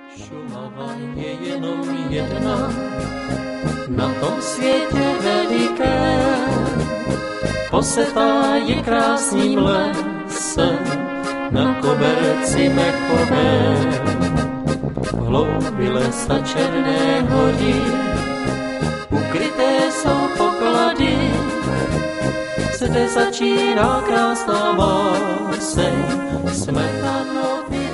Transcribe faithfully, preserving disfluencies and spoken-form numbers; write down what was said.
Šumava je jenom jedna na tom světě veliké. Posetá je krásným lesem na koberci mechové. V hloubi lesa černé hory ukryté jsou poklady. Zde začíná krásná báseň smetanově.